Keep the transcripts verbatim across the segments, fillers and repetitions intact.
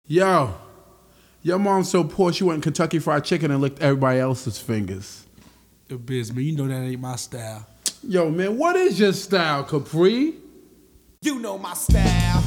Yo, your mom's so poor she went Kentucky Fried Chicken and licked everybody else's fingers. The biz, man, you know that ain't my style. Yo, man, what is your style, Capri? You know my style.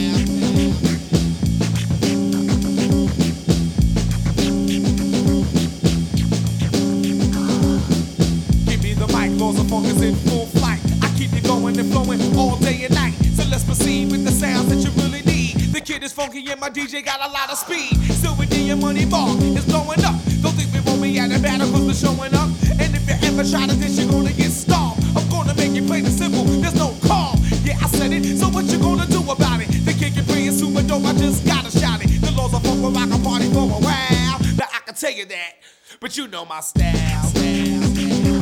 Give me the mic, laws of funk is in full flight. I keep it going and flowing all day and night. So let's proceed with the sounds that you really need. The kid is funky and my D J got a lot of speed. Silver D and Money Bar is blowing up. Don't think we won't be at the battle cause we're showing up. And if you ever try to dish, you're gonna get stomped. I'm gonna make you play the simple, there's no calm. Yeah, I said it, so what you gonna do about it? The kid can bring it super dope, I just gotta shout it. The laws of funk will rock a party for a while. Now I can tell you that, but you know my style. style, style.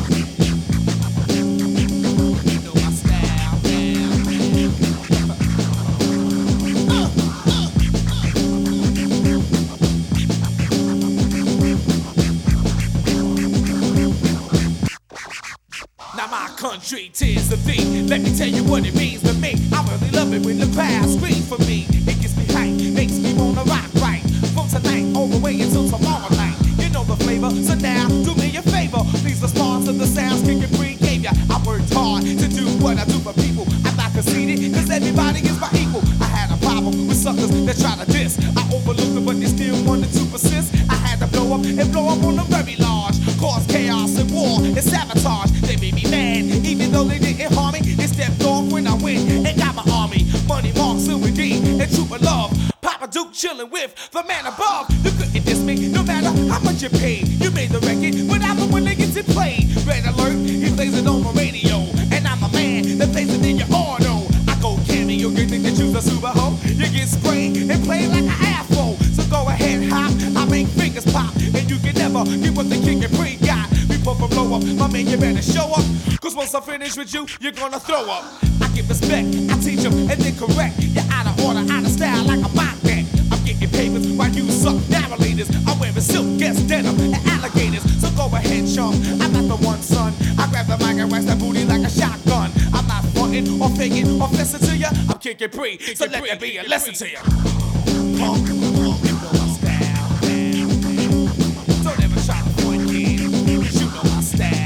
Country, tis the thing. Let me tell you what it means to me. I really love it when the crowd screams for me. It gets me hype, makes me wanna rock right. From tonight all the way until tomorrow night. You know the flavor, so now do me a favor. Please respond to the sounds King Capri gave ya. I worked hard to do what I do for people. I'm not conceited, cause everybody is my equal. I had a problem with suckers that try to diss. I overlooked them, but they still wanted to persist. I had to blow up and blow up on them very large. Cause chaos and war and sabotage. They made me mad. Even though they didn't harm me, they stepped off when I went and got my army. Money, Mark, Silver D, and Trooper Love. Papa Duke chillin' with the man above. You couldn't diss me, no matter how much you paid. You made the record, but I'm the one that gets it played. Red alert, he plays it on my radio. And I'm a man that plays it in your auto. I go cameo, you think that you's a super hoe? You get sprayed and play like an afro. So go ahead, hop, I make fingers pop. And you can never get what the King Capri got. Before I blow up, my man, you better show up. Cause once I finish with you, you're gonna throw up. I give respect, I teach them, and then correct. You're out of order, out of style, like a mock neck. I'm getting papers while you suck narrow ladies. I'm wearing silk, yes, denim, and alligators. So go ahead, chum, I'm not the one, son. I grab the mic and wax that booty like a shotgun. I'm not frontin' or faking or flexing to ya. I'm King Capri, so let that be a lesson to ya. Punk, punk, you know my style. Don't ever try to point kid, cause you know my style.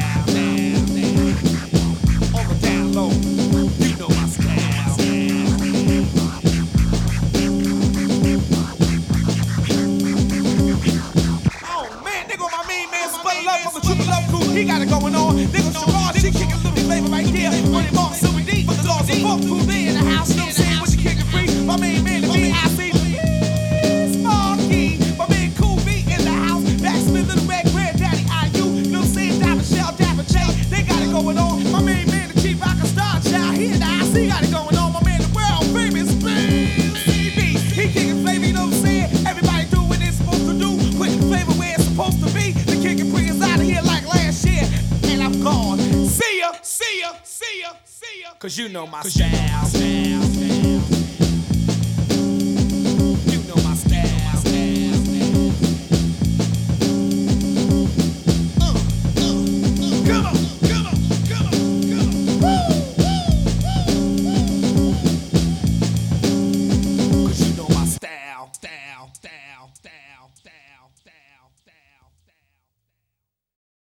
He got it going on. They gon' Sherrod, she kick a little flavor right there. Money, Mark, Silver D, but the laws of funk, who they in the house, you know what I'm saying? With the King Capri, my main man, the B I C Sparky, my man Cool B in the house. Backsmith, Little Red, Granddaddy, I U, you know what I'm saying? Dapper Shell, Dapper J, they got it going on. My main man, the Chief Rocker Star Child, he in the I C got it going on. My man, the world famous C B, he kicking flavor, you know what I'm saying? Everybody do what they're supposed to do, putting flavor where it's supposed to be. The King Capri is out of here like last year. And I'm gone. See ya, see ya, see ya, see ya. Cause you know my style.